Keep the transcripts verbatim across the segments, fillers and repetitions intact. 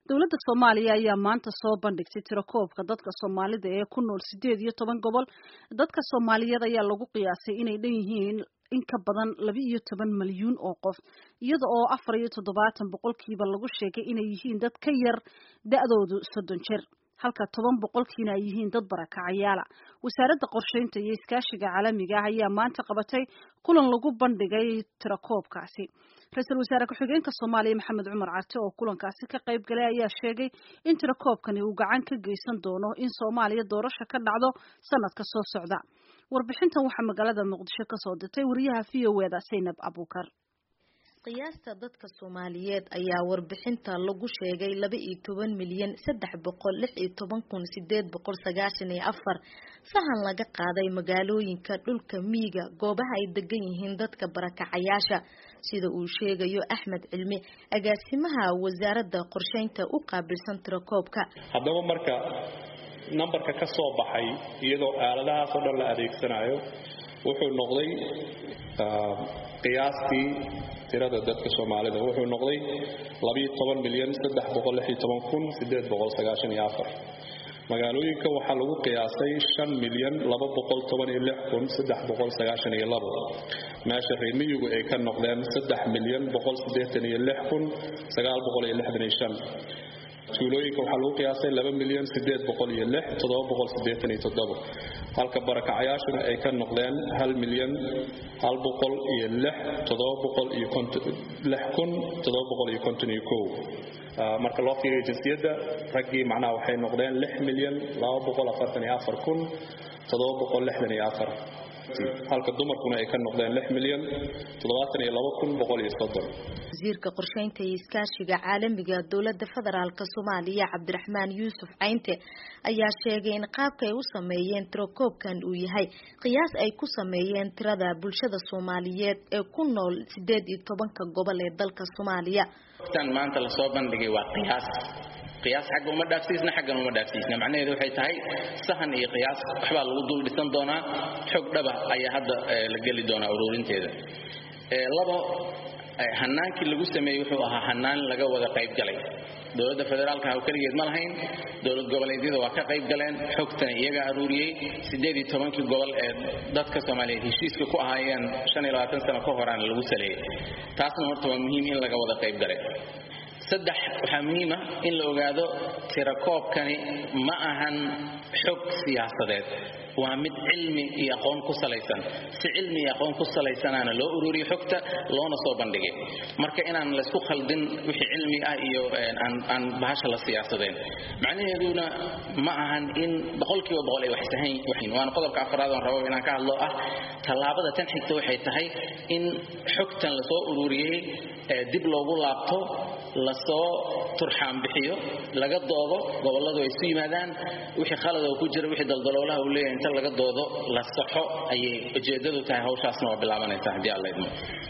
dowladda Soomaaliya ayaa maanta soo bandhigtay tirakoobka dadka Soomaalida ee ku nool sideed iyo toban gobol. Dadka Soomaaliyeed ayaa lagu qiyaasay inay dhan yihiin in ka badan laba iyo toban milyuun oo qof, iyada oo afar iyo toddobaatan boqolkiiba lagu sheegay inay yihiin dad ka yar da'doodu soddon jir, halka toban boqolkiina ay yihiin dad barakacayaal ah. Wasaaradda Qorsheynta iyo Iskaashiga Caalamiga ah ayaa maanta qabatay kulan lagu bandhigay tirakoobkaasi. Ra'iisul Wasaare Ku-xigeenka Soomaaliya Maxamed Cumar Carte oo kulankaasi ka qayb galay ayaa sheegay in tirakoobkani uu gacan ka geysan doono in Soomaaliya doorasho ka dhacdo sanadka soo socda. Warbixintan waxaa magaalada Muqdisho ka soo dirtay wariyaha V O A-da Zainab Abuukar. qiyaasta dadka Soomaaliyeed ayaa warbixinta lagu sheegay laba iyo toban milyan saddex boqol lix iyo toban kun sideed boqol sagaashan iyo afar sahan laga qaaday magaalooyinka dhulka miyiga goobaha ay degan yihiin dadka barakacayaasha sida uu sheegayo Axmed Cilmi agaasimaha wasaaradda qorsheynta u qaabilsan tirakoobka. haddaba marka numberka ka soo baxay iyadoo aaladahaas oo dhan la adeegsanayo wuxuu noqday qiyaastii tirada dadka Soomaalida wuxuu noqday laba iyo toban milyan saddex boqol lix iyo toban kun sideed boqol sagaashan iyo afar. magaalooyinka waxaa lagu qiyaasay shan milyan laba boqol toban iyo lix kun saddex boqol sagaashan iyo labo. meesha reer miyigu ay ka noqdeen saddex milyan boqol siddeetan iyo lix kun sagaal boqol iyo lixdan iyo shan. tuulooyinka waxaa lagu qiyaasay laba milyan siddeed boqol iyo lix toddoba boqol siddeetan iyo toddoba, halka barakacayaashuna ay ka noqdeen hal milyan hal boqol iyo lix toddoba boqol iyo lix kun toddoba boqol iyo konton iyo kow. marka loo fiiriyo jinsiyadda raggii macnaha waxay noqdeen lix milyan laba boqol afartan iyo afar kun toddoba boqol lixdan iyo afar, halka dumarkuna ay ka noqdeen lix milyan toddobaatan iyo laba kun boqol iyo soddon. wasiirka qorsheynta iyo iskaashiga caalamiga dowladda federaalka Soomaaliya Cabdiraxmaan Yuusuf Caynte ayaa sheegay in qaabka ay u sameeyeen tirakoobkan uu yahay qiyaas ay ku sameeyeen tirada bulshada Soomaaliyeed ee ku nool sideed iyo tobanka gobol ee dalka Soomaaliya. tan maanta la soo bandhigay waa qiyaas qiyaas xagga uma dhaafsiisna xaggan uma dhaafsiisna macnaheedu waxay tahay sahan iyo qiyaas waxba lagu dul dhisan doonaa xog dhaba ayaa hadda la gali doonaa ururinteeda. ee labo hanaankii lagu sameeyay wuxuu ahaa hanaan laga wada qayb galay. dowladda federaalka ah kaligeed ma lahayn, dowlad goboleedyada waa ka qayb galeen, xogtan iyaga aruuriyay sideed iyo toban gobol ee dadka Soomaaliyeed heshiiska ku ahaayeen shan iyo labaatan sano ka horaan lagu saleeyay. taasna horta waa muhiim in laga wada qayb galay. saddex waxaa muhiim ah in la ogaado tirakoobkani ma ahan xog siyaasadeed, waa mid cilmi iyo aqoon ku salaysan. si cilmi iyo aqoon ku salaysanaana loo ururiyo xogta loona soo bandhigay. marka inaan la isku khaldin wixii cilmi ah iyo aan aan bahasha la siyaasadeen macnaheeduna ma ahan in boqolkiiba boqol ay wax sahan yihiin. waan qodobka afraad oo rabo inaan ka hadlo ah talaabada tan xigta waxay tahay in xogtan la soo ururiyay dib loogu laabto, la soo turxaan bixiyo, laga doodo, goboladu ay isu yimaadaan, wixii khalad oo ku jira wixii daldaloolaha uu leeyahay inta laga doodo la saxo ayay ujeedadu tahay. hawshaasna waa bilaabanaysaa haddii alla idmo.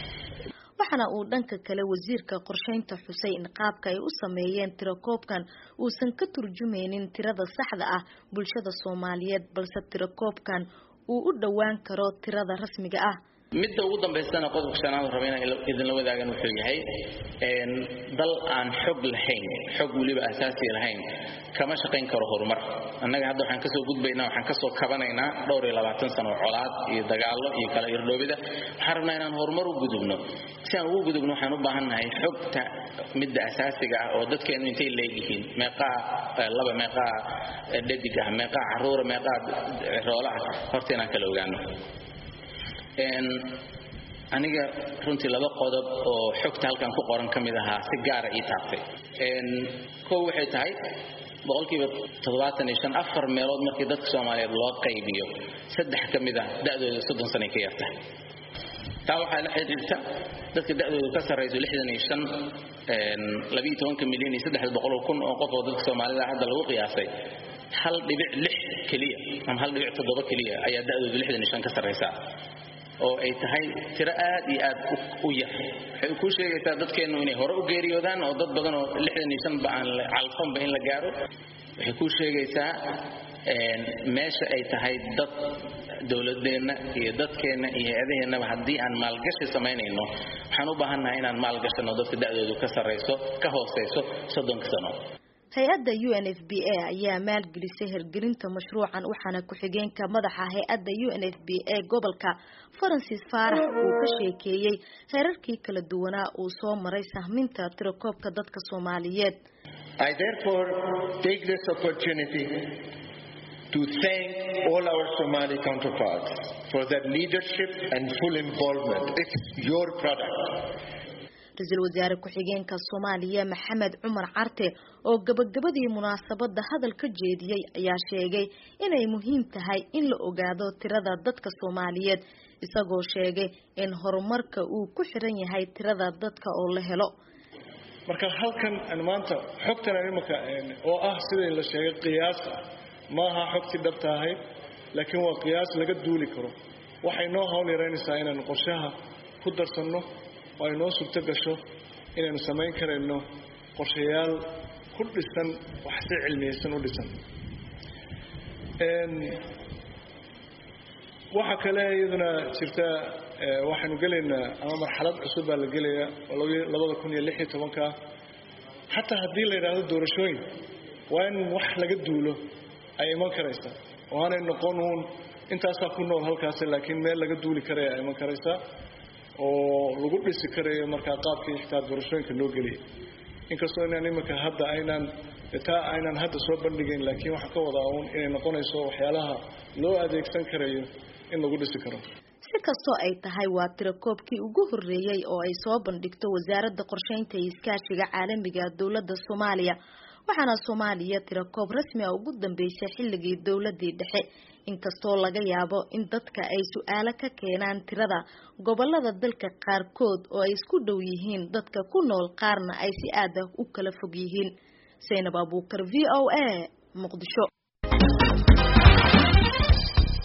waxaana uu dhanka kale wasiirka qorsheynta Xuseen qaabka ay u sameeyeen tirakoobkan uusan ka turjumaynin tirada saxda ah bulshada Soomaaliyeed, balse tirakoobkan uu u dhawaan karo tirada rasmiga ah. midda ugu dambeysana qodobka shanaad rabeyna idin la wadaagan wuxuu yahay een dal aan xog lahayn, xog waliba asaasi lahayn kama shaqeyn karo horumar. annaga hadda waxaan ka soo gudbaynaa waxaan ka soo kabanaynaa dhowr iyo labaatan sano colaad iyo dagaalo iyo kala irdhoobida. waxaan rabnaa inaan horumar u gudubno. si aan ugu gudubno waxaan u baahannahay xogta midda asaasiga ah oo dadkeenu intay leeyihiin, meeqa laba meeqa dhadig ah, meeqa caruur, meeqa roolaha, horta inaan kala ogaano. een aniga runtii laba qodob oo xogta halkan ku qoran kamid ahaa si gaar ah ii taabtay. een koow waxay tahay boqolkiiba toddobaatan iyo shan afar meelood markii dadka Soomaaliyeed loo qaybiyo saddex kamid ah da'dooda soddon sano ka yarta. taa waxaa la xiriirta dadka da'dooda ka sarreyso lixdan iyo shan een laba iyo toban milyan iyo saddex boqol kun oo qof oo dadka Soomaalida hadda lagu qiyaasay hal dhibic lix kaliya ama hal dhibic toddoba kaliya ayaa da'dooda lixdan iyo shan ka sarreysa oo ay tahay tiro aad iyo aad u yar. waxay ku sheegaysaa dadkeenu inay hore u geeriyoodaan oo dad badan oo lixdan iyo shan baan calfanba in la gaaro. waxay ku sheegaysaa een meesha ay tahay dad dawladeena iyo dadkeena iyo hay'adaheena haddii aan maalgashi sameynayno waxaan u baahanahay inaan maalgashano dadka da'doodu ka sarreyso ka hooseyso soddon sano. hay-adda U N F P A ayaa maalgelisay hirgelinta mashruucan waxaana ku-xigeenka madaxa hay-adda U N F P A gobolka Francis Faarax uu ka sheekeeyay heerarkii kala duwanaa uu soo maray sahminta tirakoobka dadka Soomaaliyeed. I therefore take this opportunity to thank all our Somali counterparts for their leadership and full involvement. It's your product. Ra'iisul Wasaare ku-xigeenka Soomaaliya Maxamed Cumar Carte oo gabagabadii munaasabada hadal ka jeediyay ayaa sheegay inay muhiim tahay in la ogaado tirada dadka Soomaaliyeed isagoo sheegay in horumarka uu ku xiran yahay tirada dadka oo la helo. marka halkan aan maanta xogtan imika oo ah sidii la sheegay qiyaas ma aha xogti dhabta ahayd laakiin waa qiyaas laga duuli karo waxay noo hawl yareynaysaa inaan qorshaha ku darsano oo inoo suurto gasho inaan samayn kareyno qorshayaal ku dhisan wax si cilmiyeysan u dhisan een waxa kale iyaduna jirta waxaanu galeynaa ama marxalad cusub baa la gelayaa laba kun iyo lix iyo toban ka hatta haddii la yiraahdo doorashooyin waa in wax laga duulo ay iman karaysaa oo aanay noqon uun intaasaa ku nool halkaas laakiin meel laga duuli karaya ay iman karaysaa oo lagu dhisi karayo markaa qaabkii xitaa doorashooyinka loo geliyay inkastoo inaan imika hadda aynaan taa aynaan hadda soo bandhigayn laakiin waxa ka wada uun inay noqonayso waxyaalaha loo adeegsan karayo in lagu dhisi karo. Si kastoo ay tahay waa tirakoobkii ugu horeeyay oo ay soo bandhigto wasaaradda qorsheynta iyo iskaashiga caalamiga ah dawladda Soomaaliya waxaana Soomaaliya tirakoob rasmi ah ugu dambeysay xilligii dawladii dhexe inkastoo laga yaabo in dadka ay su'aalo ka keenaan tirada gobolada dalka qaarkood oo ay isku dhow yihiin dadka ku nool qaarna ay si aad ah u kala fog yihiin. Zainab Abuukar V O A Muqdisho.